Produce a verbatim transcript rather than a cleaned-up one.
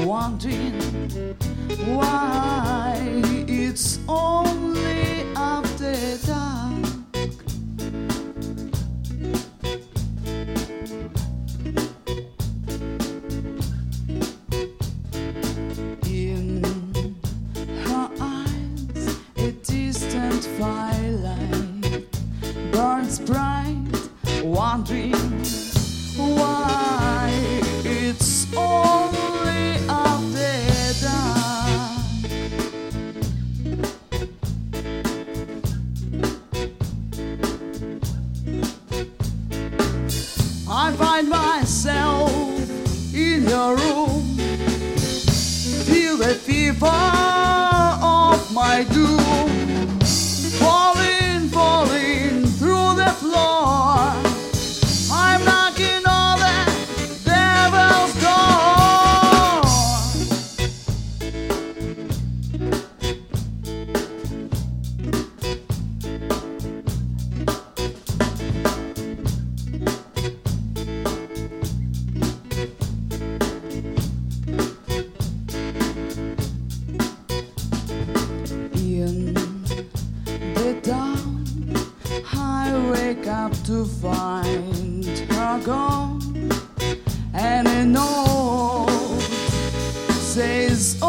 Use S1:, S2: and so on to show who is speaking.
S1: wondering why it's only after dark. In her eyes, a distant firelight burns bright, wondering why it's only after dark. I find myself in your room, feel the fever of my doom, falling, falling through the floor. I'm knocking on the devil's door. In the dawn, I wake up to find her gone, and a note says,